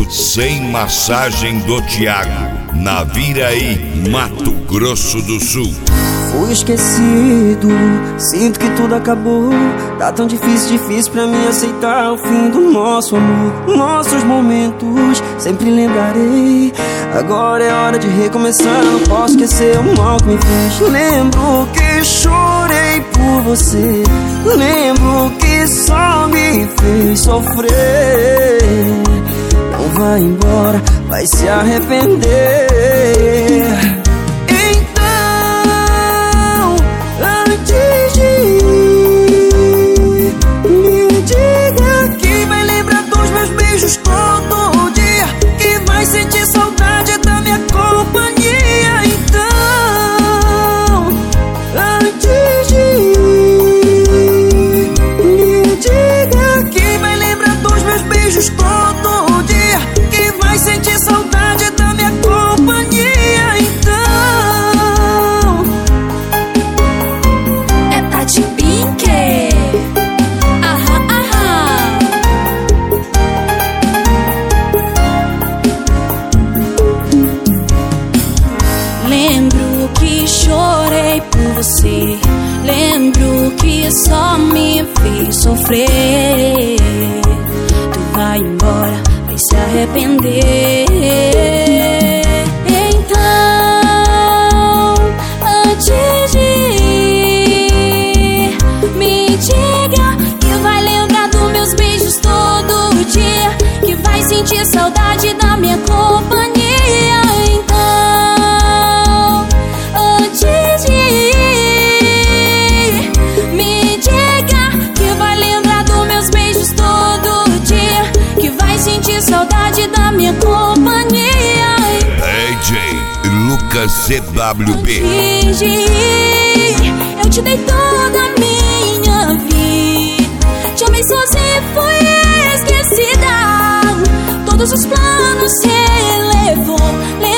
Sem Massagem do Thiago, Naviraí, Mato Grosso do Sul. Fui esquecido, sinto que tudo acabou. Tá tão difícil pra mim aceitar o fim do nosso amor. Nossos momentos sempre lembrarei. Agora é hora de recomeçar, não posso esquecer o mal que me fez. Lembro que chorei por você, lembro que só me fez sofrer. Não vai embora, vai se arrepender. Todo dia, que vai sentir saudade da minha companhia. Então, antes de ir, me diga que vai lembrar dos meus beijos todo dia, que vai sentir saudade da minha companhia. Então, é Tati Pink. Lembro que chorei por você, lembro que só me fez sofrer. Tu vai embora, vai se arrepender. Então, antes de ir, me diga que vai lembrar dos meus beijos todo dia, que vai sentir saudade da minha companhia. Saudade da minha companhia. DJ Lucas CWB. Eu te dei toda a minha vida, te amei sozinha e fui esquecida. Todos os planos se levou.